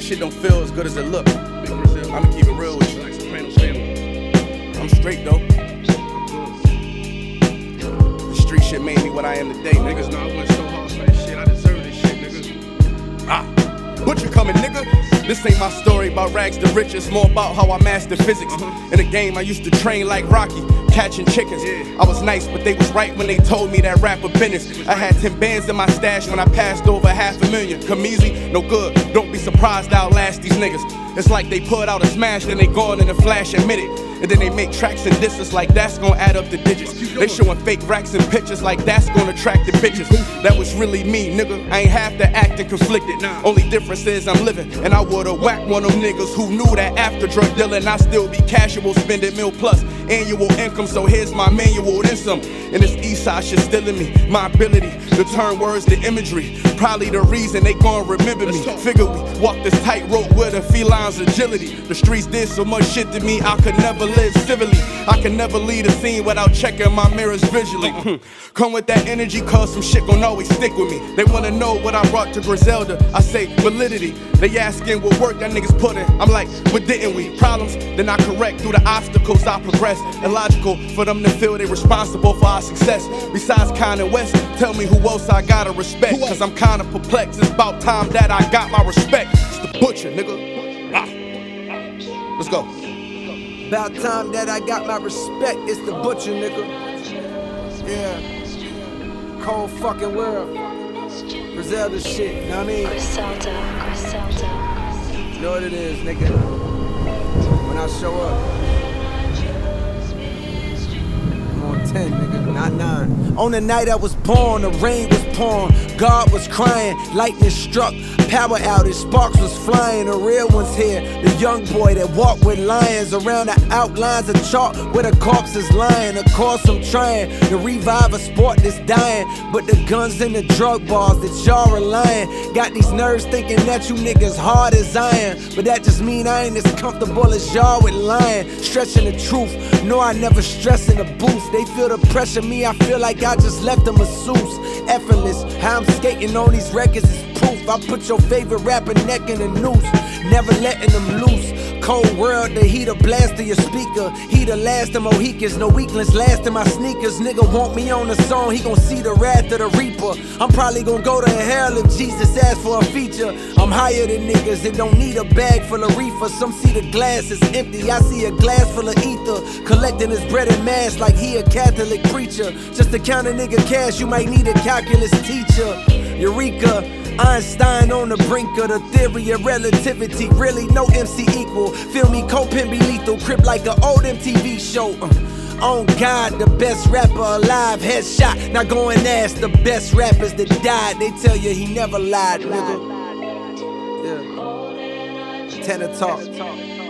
this shit don't feel as good as it look. I'ma keep it real with you. I'm straight though. The street shit made me what I am today, niggas. Know I went so hard for this shit. I deserve this shit, nigga. Butcher coming, nigga. This ain't my story about rags to riches, more about how I mastered physics. In the game, I used to train like Rocky, catching chickens. I was nice, but they was right when they told me that rapper business. I had 10 bands in my stash when I passed over $500,000. Come easy, no good. Don't be surprised I'll last these niggas. It's like they put out a smash, then they gone in a flash, admit it. And then they make tracks and disses like that's gonna add up the digits. They showing fake racks and pictures like that's gonna attract the bitches. That was really me, nigga. I ain't have to act and conflicted. Only difference is I'm living, and I would've whacked one of them niggas who knew that after drug dealing I still be casual, spending mil plus annual income. So here's my manual, then some. And this east side shit still in me. My ability to turn words to imagery, probably the reason they gon' remember me. Figure we walk this tightrope with a feline's agility. The streets did so much shit to me I could never live civilly. I can never leave a scene without checking my mirrors visually. Come with that energy, cause some shit gon' always stick with me. They wanna know what I brought to Griselda. I say validity. They asking what work that niggas put in. I'm like, what didn't we? Problems, then I correct through the obstacles I progress. Illogical for them to feel they responsible for our success. Besides Kanye West, tell me who else I gotta respect. Cause I'm kinda perplexed. It's about time that I got my respect. It's the Butcher, nigga. Let's go. About time that I got my respect, it's the Butcher, nigga. Yeah. Cold fucking world. Griselda shit, you know what I mean? Griselda. You know what it is, nigga. When I show up, I'm on 10, nigga, not 9. On the night I was born, the rain was pouring, God was crying, lightning struck, power outage, sparks was flying. The real one's here, the young boy that walked with lions around the outlines of chalk where the corpse is lying. Of course I'm trying to revive a sport that's dying, but the guns and the drug bars that y'all relying got these nerves thinking that you niggas hard as iron. But that just mean I ain't as comfortable as y'all with lying, stretching the truth. No, I never stress in the booth. They feel the pressure, me I feel like I just left a masseuse. Effortless, how I'm skating on these records is proof. I put your favorite rapper neck in a noose, never letting them loose. Cold world, the heater blast to your speaker. He the last of Mohicans, no weaklings last in my sneakers. Nigga want me on the song, he gon' see the wrath of the reaper. I'm probably gon' go to hell if Jesus asks for a feature. I'm higher than niggas that don't need a bag full of reefer. Some see the glass is empty, I see a glass full of ether. Collecting his bread and mass like he a Catholic preacher. Just to count a nigga cash, you might need a calculus teacher. Eureka, Einstein on the brink of the theory of relativity. Really no MC equal. Feel me, Copen be lethal. Crip like an old MTV show. On God, the best rapper alive. Headshot. Now go and ask the best rappers that died. They tell you he never lied, nigga. Yeah. Tenor talk.